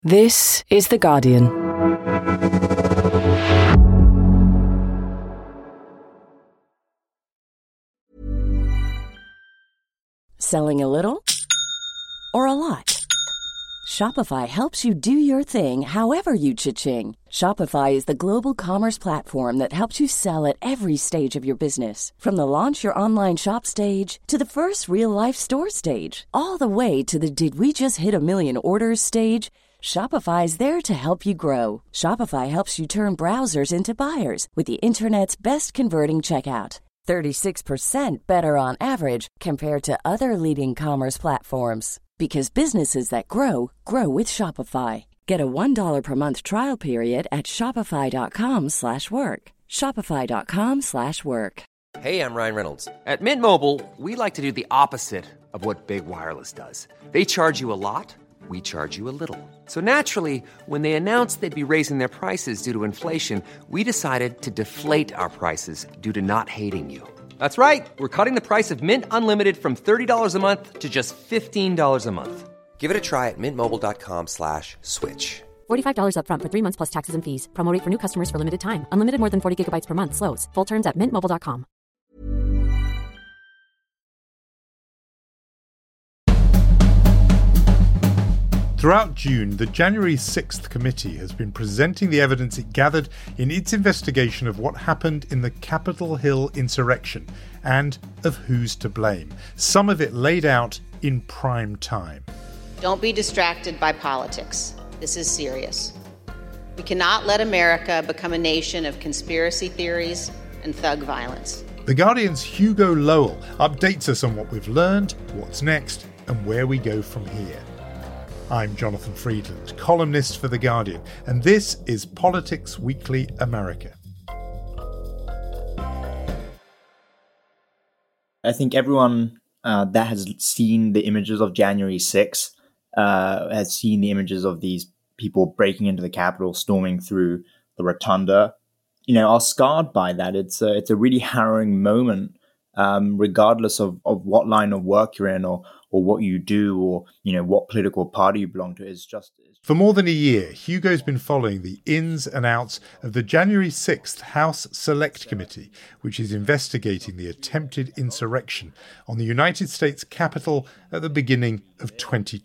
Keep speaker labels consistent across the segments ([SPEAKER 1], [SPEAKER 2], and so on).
[SPEAKER 1] This is The Guardian. Selling a little or a lot? Shopify helps you do your thing however you cha-ching. Shopify is the global commerce platform that helps you sell at every stage of your business. From the launch your online shop stage to the first real-life store stage, all the way to the did we just hit a million orders stage. Shopify is there to help you grow. Shopify helps you turn browsers into buyers with the internet's best converting checkout. 36% better on average compared to other leading commerce platforms. Because businesses that grow, grow with Shopify. Get a $1 per month trial period at shopify.com/work. Shopify.com/work.
[SPEAKER 2] Hey, I'm Ryan Reynolds. At Mint Mobile, we like to do the opposite of what Big Wireless does. They charge you a lot. We charge you a little. So naturally, when they announced they'd be raising their prices due to inflation, we decided to deflate our prices due to not hating you. That's right. We're cutting the price of Mint Unlimited from $30 a month to just $15 a month. Give it a try at mintmobile.com/switch.
[SPEAKER 3] $45 up front for 3 months plus taxes and fees. Promo rate for new customers for limited time. Unlimited more than 40 gigabytes per month. Slows full terms at mintmobile.com.
[SPEAKER 4] Throughout June, the January 6th committee has been presenting the evidence it gathered in its investigation of what happened in the Capitol Hill insurrection and of who's to blame. Some of it laid out in prime time.
[SPEAKER 5] Don't be distracted by politics. This is serious. We cannot let America become a nation of conspiracy theories and thug violence.
[SPEAKER 4] The Guardian's Hugo Lowell updates us on what we've learned, what's next, and where we go from here. I'm Jonathan Friedland, columnist for The Guardian, and this is Politics Weekly America.
[SPEAKER 6] I think everyone that has seen the images of January 6th has seen the images of these people breaking into the Capitol, storming through the rotunda, are scarred by that. It's a really harrowing moment, regardless of what line of work you're in or what you do or, what political party you belong to.
[SPEAKER 4] For more than a year, Hugo's been following the ins and outs of the January 6th House Select Committee, which is investigating the attempted insurrection on the United States Capitol at the beginning of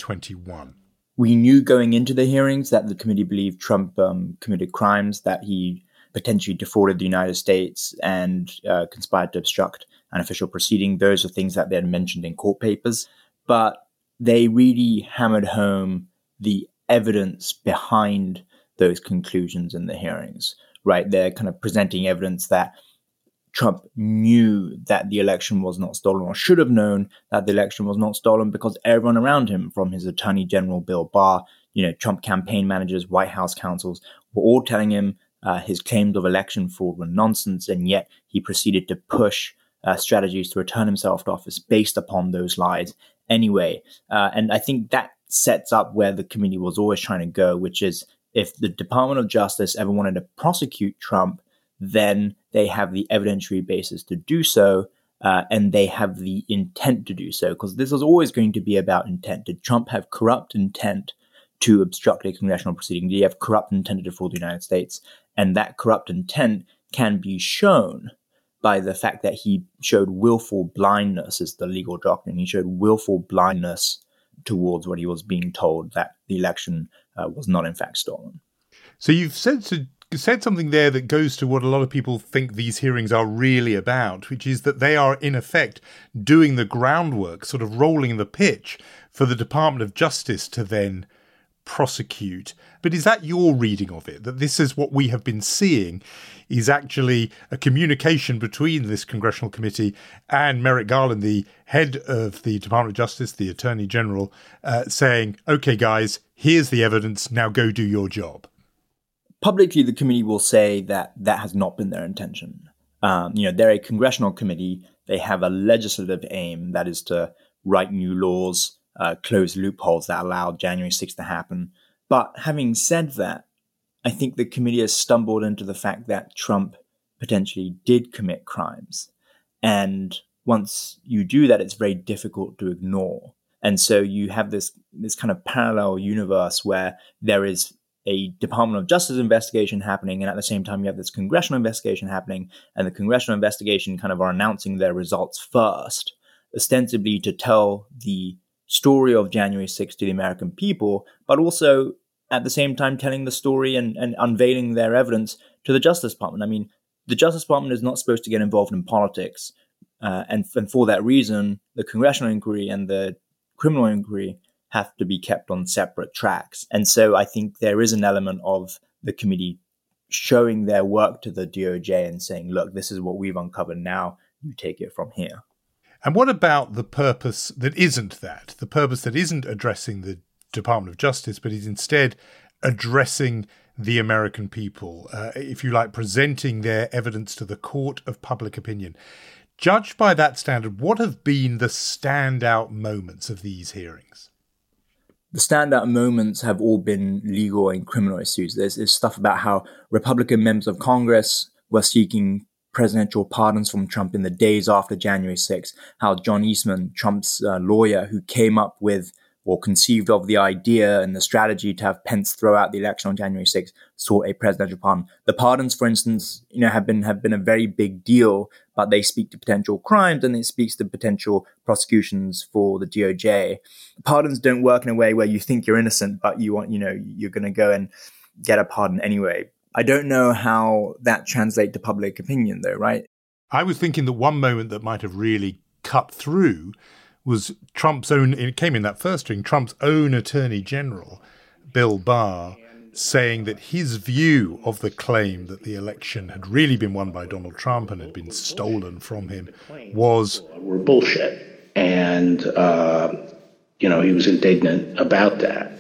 [SPEAKER 4] 2021.
[SPEAKER 6] We knew going into the hearings that the committee believed Trump committed crimes, that he potentially defrauded the United States and conspired to obstruct an official proceeding. Those are things that they had mentioned in court papers. But they really hammered home the evidence behind those conclusions in the hearings, right? They're kind of presenting evidence that Trump knew that the election was not stolen, or should have known that the election was not stolen, because everyone around him, from his Attorney General Bill Barr, Trump campaign managers, White House counsels, were all telling him his claims of election fraud were nonsense, and yet he proceeded to push strategies to return himself to office based upon those lies anyway. And I think that sets up where the committee was always trying to go, which is if the Department of Justice ever wanted to prosecute Trump, then they have the evidentiary basis to do so, and they have the intent to do so, because this is always going to be about intent. Did Trump have corrupt intent to obstruct a congressional proceeding? Did he have corrupt intent to defraud the United States? And that corrupt intent can be shown by the fact that he showed willful blindness, is the legal doctrine. He showed willful blindness towards what he was being told, that the election was not in fact stolen.
[SPEAKER 4] So you've said something there that goes to what a lot of people think these hearings are really about, which is that they are in effect doing the groundwork, sort of rolling the pitch for the Department of Justice to then prosecute. But is that your reading of it, that this is what we have been seeing is actually a communication between this congressional committee and Merrick Garland, the head of the Department of Justice, the Attorney General, saying, okay, guys, here's the evidence, now go do your job?
[SPEAKER 6] Publicly, the committee will say that that has not been their intention. They're a congressional committee. They have a legislative aim, that is to write new laws, close loopholes that allowed January 6th to happen. But having said that, I think the committee has stumbled into the fact that Trump potentially did commit crimes. And once you do that, it's very difficult to ignore. And so you have this kind of parallel universe where there is a Department of Justice investigation happening, and at the same time you have this congressional investigation happening, and the congressional investigation kind of are announcing their results first, ostensibly to tell the story of January 6th to the American people, but also at the same time telling the story and unveiling their evidence to the Justice Department. I mean, the Justice Department is not supposed to get involved in politics. And for that reason, the congressional inquiry and the criminal inquiry have to be kept on separate tracks. And so I think there is an element of the committee showing their work to the DOJ and saying, look, this is what we've uncovered now. You take it from here.
[SPEAKER 4] And what about the purpose that isn't that? The purpose that isn't addressing the Department of Justice, but is instead addressing the American people, if you like, presenting their evidence to the court of public opinion. Judged by that standard, what have been the standout moments of these hearings?
[SPEAKER 6] The standout moments have all been legal and criminal issues. There's stuff about how Republican members of Congress were seeking presidential pardons from Trump in the days after January 6th, how John Eastman, Trump's lawyer who came up with or conceived of the idea and the strategy to have Pence throw out the election on January 6th, sought a presidential pardon. The pardons, for instance, have been a very big deal, but they speak to potential crimes and it speaks to potential prosecutions for the DOJ. Pardons don't work in a way where you think you're innocent, but you're going to go and get a pardon anyway. I don't know how that translates to public opinion, though, right?
[SPEAKER 4] I was thinking that one moment that might have really cut through was Trump's own, it came in that first string, Trump's own Attorney General, Bill Barr, saying that his view of the claim that the election had really been won by Donald Trump and had been stolen from him was...
[SPEAKER 7] were bullshit. And, he was indignant about that.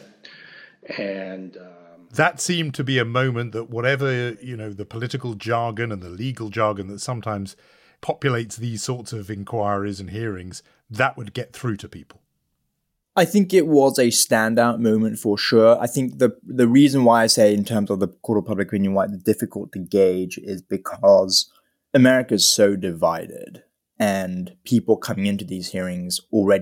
[SPEAKER 7] And...
[SPEAKER 4] that seemed to be a moment that whatever, the political jargon and the legal jargon that sometimes populates these sorts of inquiries and hearings, that would get through to people.
[SPEAKER 6] I think it was a standout moment for sure. I think the reason why I say in terms of the court of public opinion why it's difficult to gauge is because America is so divided and people coming into these hearings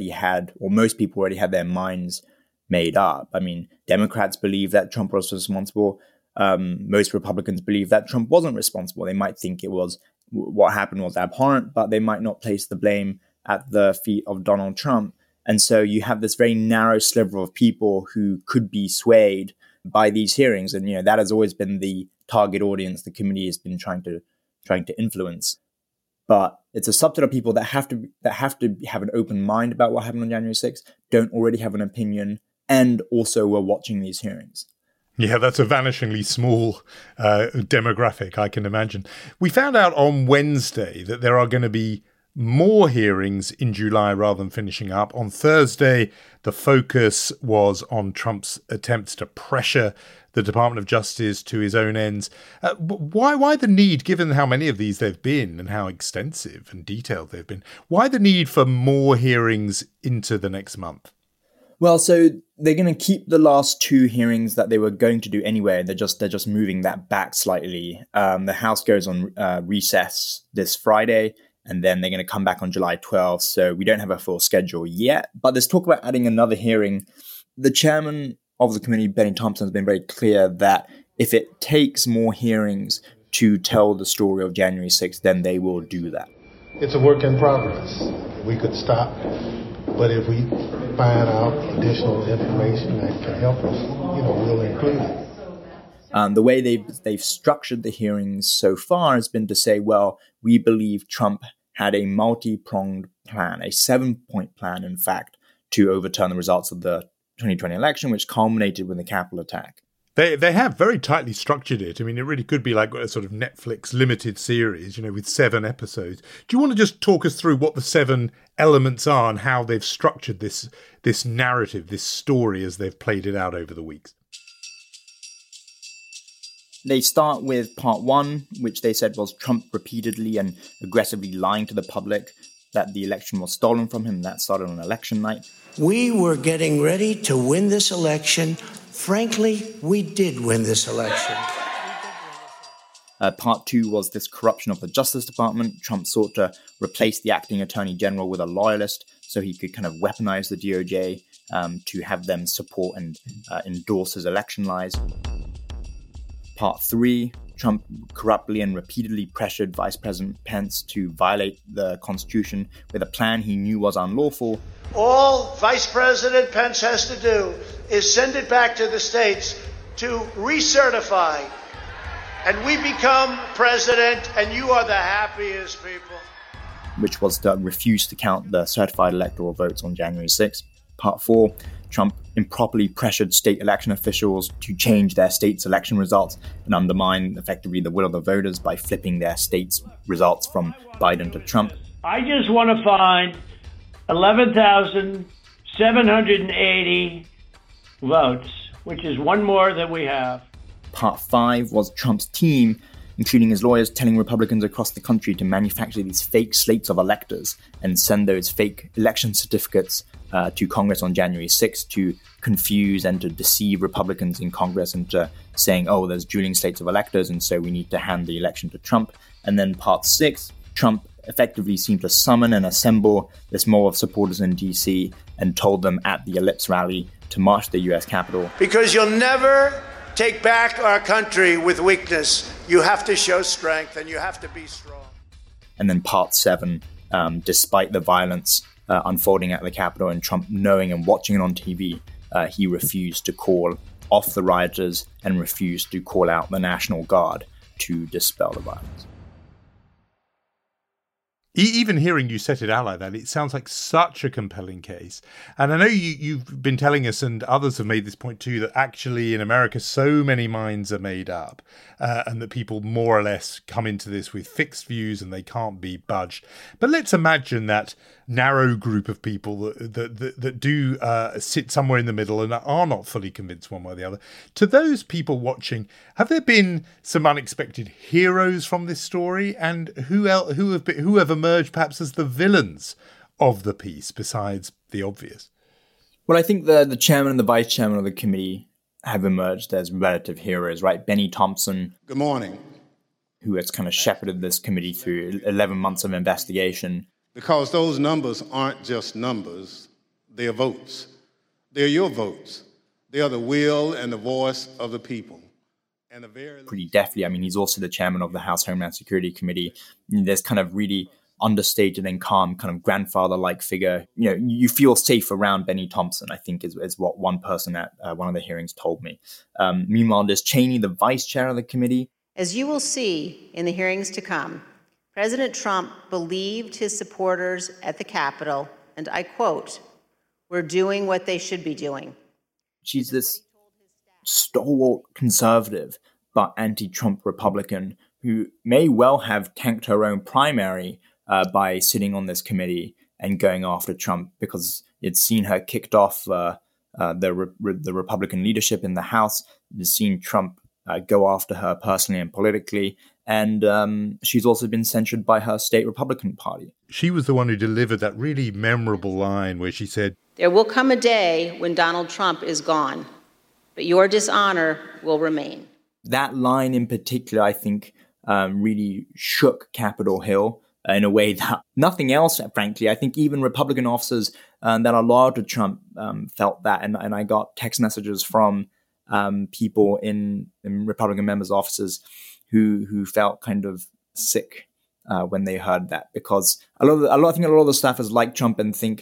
[SPEAKER 6] most people already had their minds made up. I mean, Democrats believe that Trump was responsible. Most Republicans believe that Trump wasn't responsible. They might think what happened was abhorrent, but they might not place the blame at the feet of Donald Trump. And so you have this very narrow sliver of people who could be swayed by these hearings. And, that has always been the target audience the committee has been trying to influence. But it's a subset of people that have to have an open mind about what happened on January 6th, don't already have an opinion, and also were watching these hearings.
[SPEAKER 4] Yeah, that's a vanishingly small demographic, I can imagine. We found out on Wednesday that there are going to be more hearings in July rather than finishing up. On Thursday, the focus was on Trump's attempts to pressure the Department of Justice to his own ends. Why the need, given how many of these there have been and how extensive and detailed they've been, why the need for more hearings into the next month?
[SPEAKER 6] Well, so they're going to keep the last two hearings that they were going to do anyway. They're just moving that back slightly. The House goes on recess this Friday, and then they're going to come back on July 12th. So we don't have a full schedule yet. But there's talk about adding another hearing. The chairman of the committee, Benny Thompson, has been very clear that if it takes more hearings to tell the story of January 6th, then they will do that.
[SPEAKER 8] It's a work in progress. We could stop, but if we find out additional information that can help us, we'll include it.
[SPEAKER 6] The way they've structured the hearings so far has been to say, well, we believe Trump had a multi-pronged plan, a 7-point plan, in fact, to overturn the results of the 2020 election, which culminated with the Capitol attack.
[SPEAKER 4] They have very tightly structured it. I mean, it really could be like a sort of Netflix limited series, with 7 episodes. Do you want to just talk us through what the 7 elements are and how they've structured this narrative, this story, as they've played it out over the weeks?
[SPEAKER 6] They start with part 1, which they said was Trump repeatedly and aggressively lying to the public that the election was stolen from him. That started on election night.
[SPEAKER 9] We were getting ready to win this election. Frankly, we did win this election.
[SPEAKER 6] Part 2 was this corruption of the Justice Department. Trump sought to replace the acting attorney general with a loyalist so he could kind of weaponize the DOJ to have them support and endorse his election lies. Part 3, Trump corruptly and repeatedly pressured Vice President Pence to violate the Constitution with a plan he knew was unlawful.
[SPEAKER 9] All Vice President Pence has to do is send it back to the states to recertify, and we become president, and you are the happiest people.
[SPEAKER 6] Which was to refuse to count the certified electoral votes on January 6th. Part 4, Trump improperly pressured state election officials to change their state's election results and undermine effectively the will of the voters by flipping their state's results from Biden to Trump.
[SPEAKER 10] I just want to find 11,780 votes, which is one more than we have.
[SPEAKER 6] Part 5 was Trump's team, including his lawyers, telling Republicans across the country to manufacture these fake slates of electors and send those fake election certificates to Congress on January 6th to confuse and to deceive Republicans in Congress into saying, oh, there's dueling slates of electors, and so we need to hand the election to Trump. And then Part 6, Trump effectively seemed to summon and assemble this mob of supporters in D.C. and told them at the Ellipse rally to march to the U.S. Capitol.
[SPEAKER 9] Because you'll never take back our country with weakness. You have to show strength, and you have to be strong.
[SPEAKER 6] And then Part 7, despite the violence unfolding at the Capitol and Trump knowing and watching it on TV, he refused to call off the rioters and refused to call out the National Guard to dispel the violence.
[SPEAKER 4] Even hearing you set it out like that, it sounds like such a compelling case. And I know you've been telling us, and others have made this point too, that actually in America so many minds are made up and that people more or less come into this with fixed views and they can't be budged. But let's imagine that narrow group of people that do sit somewhere in the middle and are not fully convinced one way or the other. To those people watching, have there been some unexpected heroes from this story? And who have emerged perhaps as the villains of the piece besides the obvious?
[SPEAKER 6] Well, I think the chairman and the vice chairman of the committee have emerged as relative heroes, right? Benny Thompson.
[SPEAKER 8] Good morning.
[SPEAKER 6] Who has kind of shepherded this committee through 11 months of investigation.
[SPEAKER 8] Because those numbers aren't just numbers, they are votes. They're your votes. They are the will and the voice of the people. And
[SPEAKER 6] pretty deftly, I mean, he's also the chairman of the House Homeland Security Committee. There's kind of really understated and calm kind of grandfather-like figure. You know, you feel safe around Benny Thompson, I think is what one person at one of the hearings told me. Meanwhile, there's Cheney, the vice chair of the committee.
[SPEAKER 5] As you will see in the hearings to come, President Trump believed his supporters at the Capitol, and I quote, "We're doing what they should be doing."
[SPEAKER 6] She's this stalwart conservative, but anti-Trump Republican who may well have tanked her own primary by sitting on this committee and going after Trump, because it's seen her kicked off the Republican leadership in the House. It's seen Trump go after her personally and politically. And she's also been censured by her state Republican Party.
[SPEAKER 4] She was the one who delivered that really memorable line where she said,
[SPEAKER 5] "There will come a day when Donald Trump is gone, but your dishonor will remain."
[SPEAKER 6] That line in particular, I think, really shook Capitol Hill in a way that nothing else, frankly. I think even Republican officers that are loyal to Trump felt that. And I got text messages from people in Republican members' offices who felt kind of sick when they heard that, because I think a lot of the staffers like Trump and think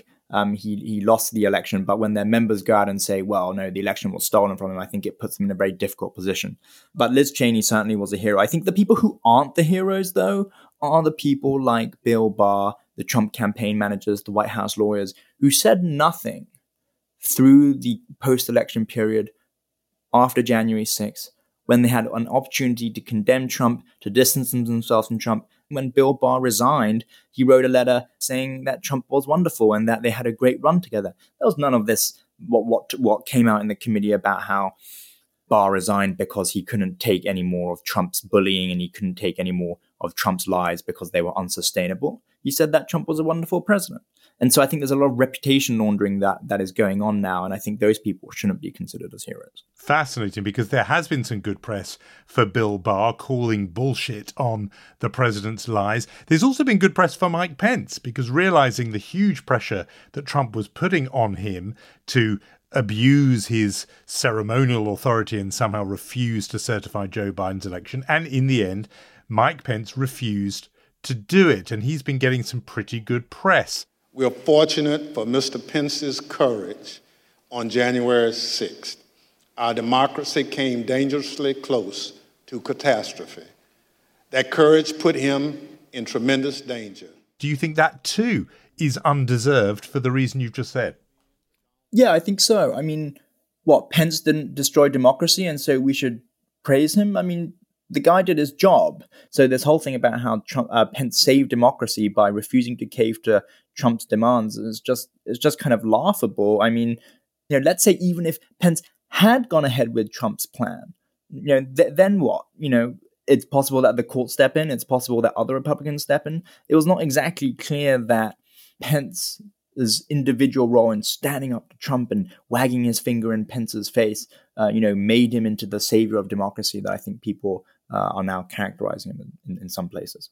[SPEAKER 6] he lost the election, but when their members go out and say, well, no, the election was stolen from him, I think it puts them in a very difficult position. But Liz Cheney certainly was a hero. I think the people who aren't the heroes, though, are the people like Bill Barr, the Trump campaign managers, the White House lawyers, who said nothing through the post-election period after January 6th, when they had an opportunity to condemn Trump, to distance themselves from Trump. When Bill Barr resigned, he wrote a letter saying that Trump was wonderful and that they had a great run together. There was none of this, what came out in the committee about how Barr resigned because he couldn't take any more of Trump's bullying and he couldn't take any more of Trump's lies because they were unsustainable. He said that Trump was a wonderful president. And so I think there's a lot of reputation laundering that is going on now, and I think those people shouldn't be considered as heroes.
[SPEAKER 4] Fascinating, because there has been some good press for Bill Barr calling bullshit on the president's lies. There's also been good press for Mike Pence, because realizing the huge pressure that Trump was putting on him to abuse his ceremonial authority and somehow refuse to certify Joe Biden's election. And in the end, Mike Pence refused to do it, and he's been getting some pretty good press.
[SPEAKER 8] We're fortunate for Mr. Pence's courage on January 6th. Our democracy came dangerously close to catastrophe. That courage put him in tremendous danger.
[SPEAKER 4] Do you think that too is undeserved for the reason you've just said?
[SPEAKER 6] Yeah, I think so. I mean, Pence didn't destroy democracy, and so we should praise him? I mean, the guy did his job. So this whole thing about how Pence saved democracy by refusing to cave to Trump's demands is just kind of laughable. I mean, let's say even if Pence had gone ahead with Trump's plan, then what? It's possible that the courts step in. It's possible that other Republicans step in. It was not exactly clear that Pence's individual role in standing up to Trump and wagging his finger in Pence's face, made him into the savior of democracy that I think people are now characterizing him in some places.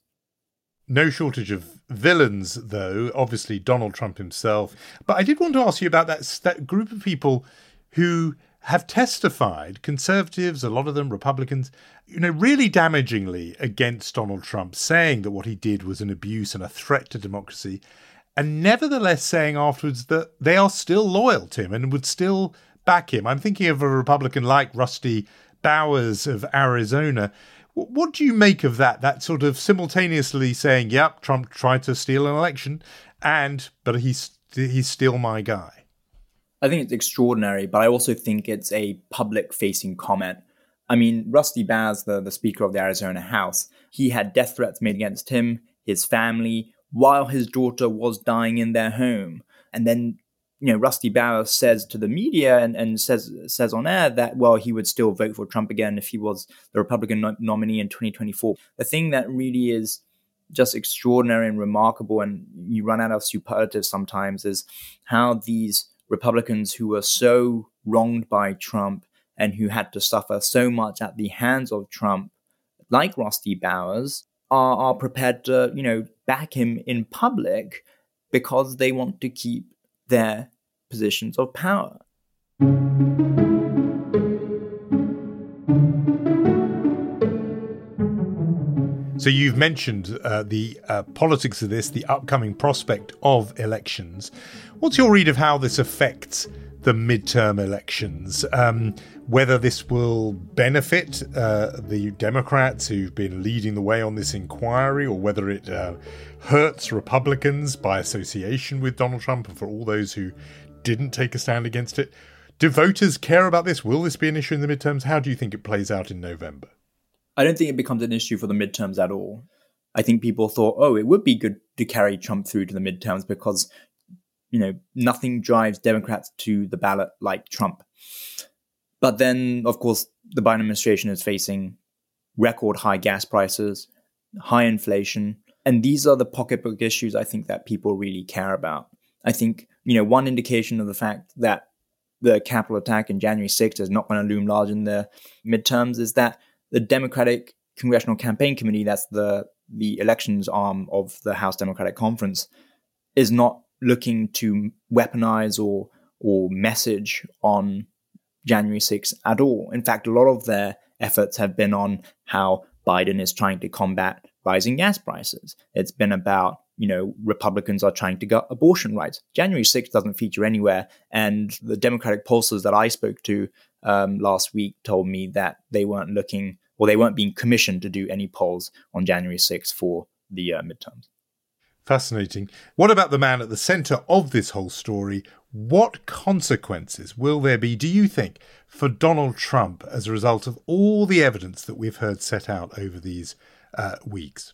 [SPEAKER 4] No shortage of villains, though, obviously Donald Trump himself. But I did want to ask you about that group of people who have testified, conservatives, a lot of them Republicans, really damagingly against Donald Trump, saying that what he did was an abuse and a threat to democracy, and nevertheless saying afterwards that they are still loyal to him and would still back him. I'm thinking of a Republican like Rusty Bowers of Arizona. What do you make of that? That sort of simultaneously saying, yep, Trump tried to steal an election, but he's still my guy.
[SPEAKER 6] I think it's extraordinary, but I also think it's a public-facing comment. I mean, Rusty Bowers, the Speaker of the Arizona House, he had death threats made against him, his family, while his daughter was dying in their home. And then, Rusty Bowers says to the media and says on air that, he would still vote for Trump again if he was the Republican nominee in 2024. The thing that really is just extraordinary and remarkable, and you run out of superlatives sometimes, is how these Republicans who were so wronged by Trump and who had to suffer so much at the hands of Trump, like Rusty Bowers, are prepared to, back him in public because they want to keep their positions of power.
[SPEAKER 4] So you've mentioned the politics of this, the upcoming prospect of elections. What's your read of how this affects the midterm elections? Whether this will benefit the Democrats who've been leading the way on this inquiry, or whether it hurts Republicans by association with Donald Trump, and for all those who didn't take a stand against it. Do voters care about this? Will this be an issue in the midterms? How do you think it plays out in November?
[SPEAKER 6] I don't think it becomes an issue for the midterms at all. I think people thought, it would be good to carry Trump through to the midterms because, nothing drives Democrats to the ballot like Trump. But then, of course, the Biden administration is facing record high gas prices, high inflation, and these are the pocketbook issues I think that people really care about. I think, one indication of the fact that the Capitol attack in January 6th is not going to loom large in the midterms is that the Democratic Congressional Campaign Committee, that's the elections arm of the House Democratic Conference, is not looking to weaponize or message on January 6th at all. In fact, a lot of their efforts have been on how Biden is trying to combat rising gas prices. It's been about, Republicans are trying to get abortion rights. January 6th doesn't feature anywhere. And the Democratic pollsters that I spoke to last week told me that they weren't being commissioned to do any polls on January 6th for the midterms.
[SPEAKER 4] Fascinating. What about the man at the centre of this whole story? What consequences will there be, do you think, for Donald Trump as a result of all the evidence that we've heard set out over these weeks?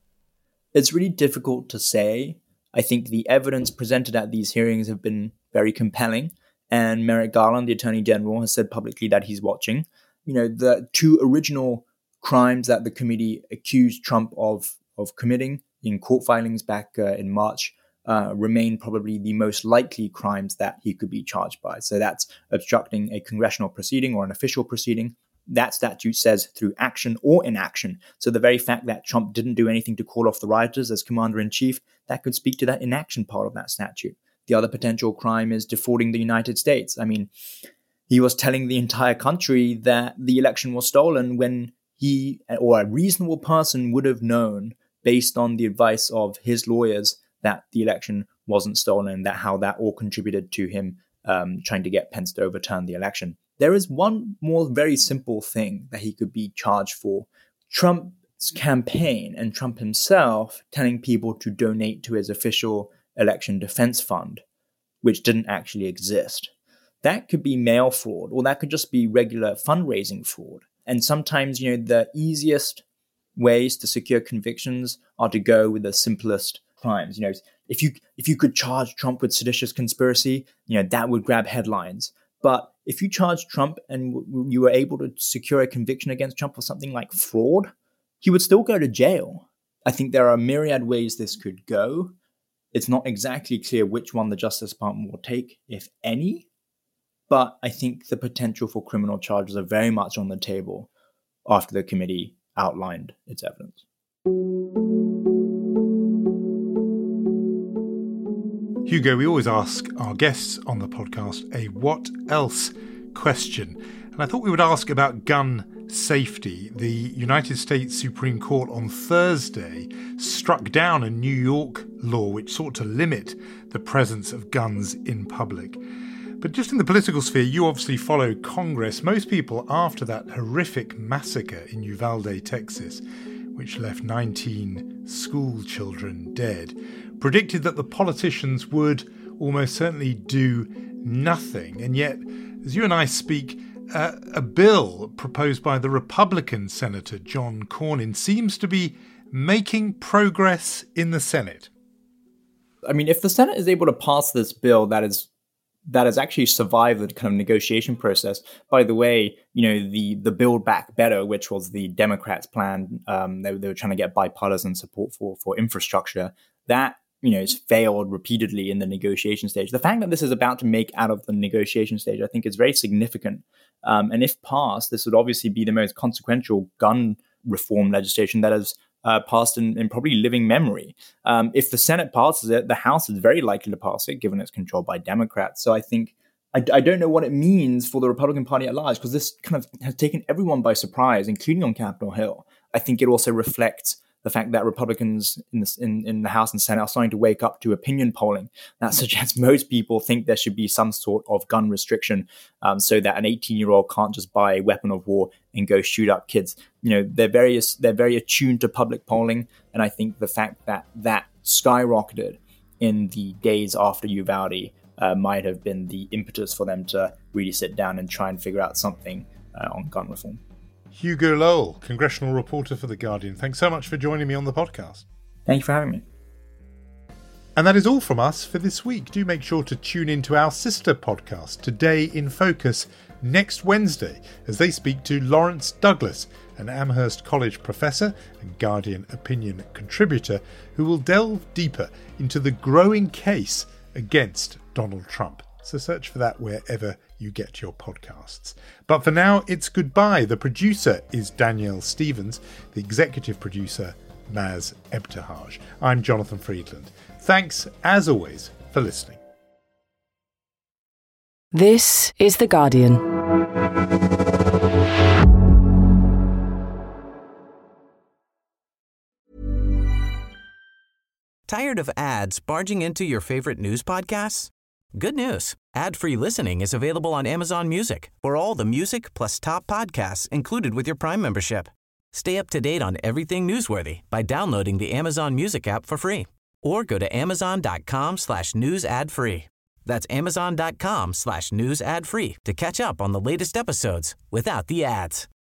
[SPEAKER 6] It's really difficult to say. I think the evidence presented at these hearings have been very compelling. And Merrick Garland, the Attorney General, has said publicly that he's watching. The two original crimes that the committee accused Trump of committing in court filings back in March remain probably the most likely crimes that he could be charged by. So that's obstructing a congressional proceeding or an official proceeding. That statute says through action or inaction. So the very fact that Trump didn't do anything to call off the rioters as commander-in-chief, that could speak to that inaction part of that statute. The other potential crime is defrauding the United States. I mean, he was telling the entire country that the election was stolen when he or a reasonable person would have known, based on the advice of his lawyers, that the election wasn't stolen, that how that all contributed to him trying to get Pence to overturn the election. There is one more very simple thing that he could be charged for. Trump's campaign and Trump himself telling people to donate to his official election defense fund, which didn't actually exist. That could be mail fraud, or that could just be regular fundraising fraud. And sometimes, the easiest ways to secure convictions are to go with the simplest crimes. If you could charge Trump with seditious conspiracy, that would grab headlines. But if you charge Trump and you were able to secure a conviction against Trump for something like fraud, he would still go to jail. I think there are myriad ways this could go. It's not exactly clear which one the Justice Department will take, if any. But I think the potential for criminal charges are very much on the table after the committee outlined its evidence.
[SPEAKER 4] Hugo, we always ask our guests on the podcast a what else question. And I thought we would ask about gun safety. The United States Supreme Court on Thursday struck down a New York law which sought to limit the presence of guns in public. But just in the political sphere, you obviously follow Congress. Most people, after that horrific massacre in Uvalde, Texas, which left 19 school children dead, predicted that the politicians would almost certainly do nothing. And yet, as you and I speak, a bill proposed by the Republican Senator John Cornyn seems to be making progress in the Senate.
[SPEAKER 6] I mean, if the Senate is able to pass this bill that has actually survived the kind of negotiation process. By the way, the Build Back Better, which was the Democrats' plan, they were trying to get bipartisan support for infrastructure. That it's failed repeatedly in the negotiation stage. The fact that this is about to make out of the negotiation stage, I think, is very significant. And if passed, this would obviously be the most consequential gun reform legislation that has passed in probably living memory. If the Senate passes it, the House is very likely to pass it, given it's controlled by Democrats. So I think I don't know what it means for the Republican Party at large, because this kind of has taken everyone by surprise, including on Capitol Hill. I think it also reflects the fact that Republicans in the House and Senate are starting to wake up to opinion polling that suggests most people think there should be some sort of gun restriction, so that an 18-year-old can't just buy a weapon of war and go shoot up kids. They're very attuned to public polling, and I think the fact that skyrocketed in the days after Uvalde might have been the impetus for them to really sit down and try and figure out something on gun reform.
[SPEAKER 4] Hugo Lowell, congressional reporter for The Guardian. Thanks so much for joining me on the podcast.
[SPEAKER 6] Thank you for having me.
[SPEAKER 4] And that is all from us for this week. Do make sure to tune in to our sister podcast, Today in Focus, next Wednesday, as they speak to Lawrence Douglas, an Amherst College professor and Guardian opinion contributor, who will delve deeper into the growing case against Donald Trump. So search for that wherever you get your podcasts. But for now, it's goodbye. The producer is Danielle Stevens, the executive producer, Maz Ebtehaj. I'm Jonathan Friedland. Thanks, as always, for listening.
[SPEAKER 1] This is The Guardian.
[SPEAKER 11] Tired of ads barging into your favorite news podcasts? Good news. Ad-free listening is available on Amazon Music for all the music plus top podcasts included with your Prime membership. Stay up to date on everything newsworthy by downloading the Amazon Music app for free or go to amazon.com/news ad free. That's amazon.com/news ad free to catch up on the latest episodes without the ads.